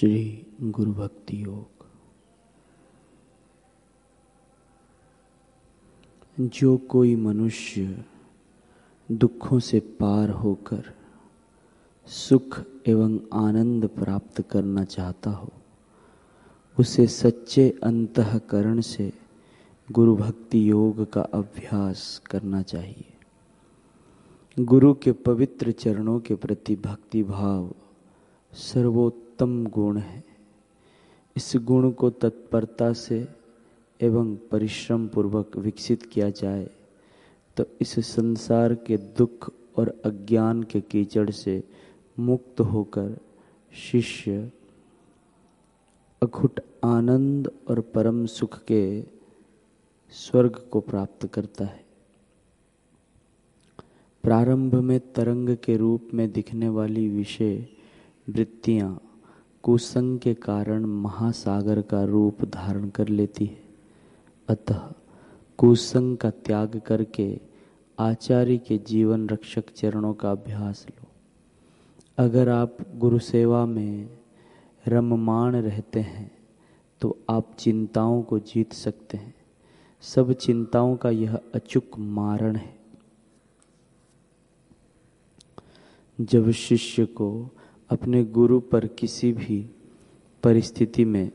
श्री गुरु भक्ति योग। जो कोई मनुष्य दुखों से पार होकर सुख एवं आनंद प्राप्त करना चाहता हो, उसे सच्चे अंतःकरण से गुरु भक्ति योग का अभ्यास करना चाहिए। गुरु के पवित्र चरणों के प्रति भक्ति भाव सर्वोत्तम गुण है। इस गुण को तत्परता से एवं परिश्रम पूर्वक विकसित किया जाए तो इस संसार के दुख और अज्ञान के कीचड़ से मुक्त होकर शिष्य अखुट आनंद और परम सुख के स्वर्ग को प्राप्त करता है। प्रारंभ में तरंग के रूप में दिखने वाली विषय वृत्तियां कुसंग के कारण महासागर का रूप धारण कर लेती है। अतः कुसंग का त्याग करके आचार्य के जीवन रक्षक चरणों का अभ्यास लो। अगर आप गुरु सेवा में रममाण रहते हैं तो आप चिंताओं को जीत सकते हैं। सब चिंताओं का यह अचूक मारण है। जब शिष्य को अपने गुरु पर किसी भी परिस्थिति में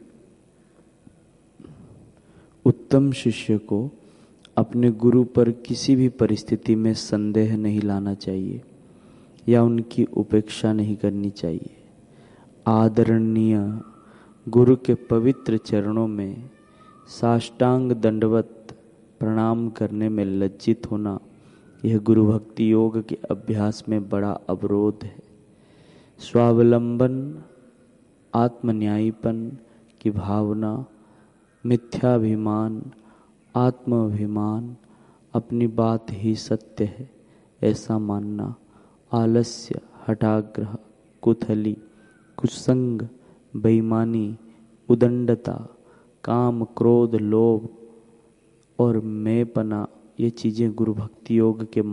उत्तम शिष्य को अपने गुरु पर किसी भी परिस्थिति में संदेह नहीं लाना चाहिए या उनकी उपेक्षा नहीं करनी चाहिए। आदरणीय गुरु के पवित्र चरणों में साष्टांग दंडवत प्रणाम करने में लज्जित होना, यह गुरु भक्ति योग के अभ्यास में बड़ा अवरोध है। स्वावलंबन, आत्मन्यायीपन की भावना, मिथ्याभिमान, आत्माभिमान, अपनी बात ही सत्य है ऐसा मानना, आलस्य, हठाग्रह, कुथली, कुसंग, बेईमानी, उदंडता, काम, क्रोध, लोभ और मैंपना, ये चीजें गुरु भक्ति योग के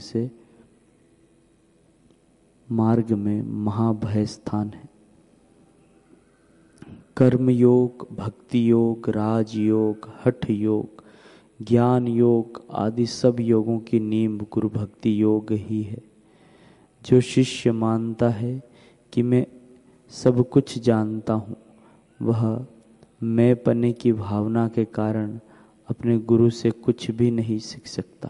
मार्ग में महाभय स्थान है। कर्म योग, भक्ति योग, राजयोग, हठ योग, ज्ञान योग आदि सब योगों की नींव गुरु भक्ति योग ही है। जो शिष्य मानता है कि मैं सब कुछ जानता हूँ, वह मैंपने की भावना के कारण अपने गुरु से कुछ भी नहीं सीख सकता।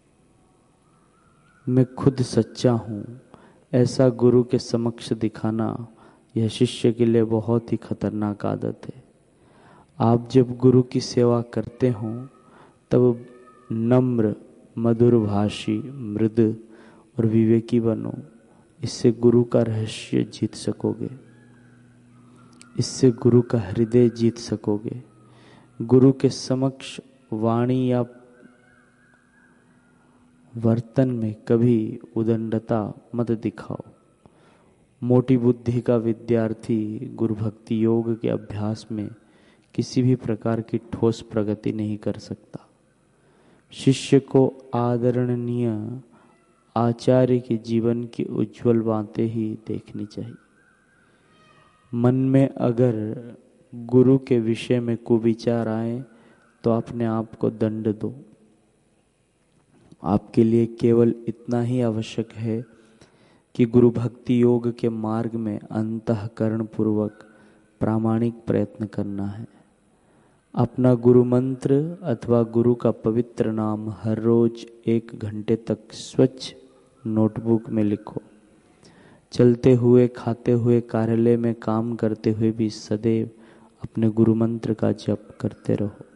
मैं खुद सच्चा हूँ ऐसा गुरु के समक्ष दिखाना, यह शिष्य के लिए बहुत ही खतरनाक आदत है। आप जब गुरु की सेवा करते हों तब नम्र, मधुरभाषी, मृदु और विवेकी बनो। इससे गुरु का रहस्य जीत सकोगे, इससे गुरु का हृदय जीत सकोगे। गुरु के समक्ष वाणी या वर्तन में कभी उदंडता मत दिखाओ। मोटी बुद्धि का विद्यार्थी गुरु भक्ति योग के अभ्यास में किसी भी प्रकार की ठोस प्रगति नहीं कर सकता। शिष्य को आदरणीय आचार्य के जीवन की उज्जवल बातें ही देखनी चाहिए। मन में अगर गुरु के विषय में कुविचार आए तो अपने आप को दंड दो। आपके लिए केवल इतना ही आवश्यक है कि गुरु भक्ति योग के मार्ग में अंतःकरण पूर्वक प्रामाणिक प्रयत्न करना है। अपना गुरु मंत्र अथवा गुरु का पवित्र नाम हर रोज 1 घंटे तक स्वच्छ नोटबुक में लिखो। चलते हुए, खाते हुए, कार्यालय में काम करते हुए भी सदैव अपने गुरु मंत्र का जप करते रहो।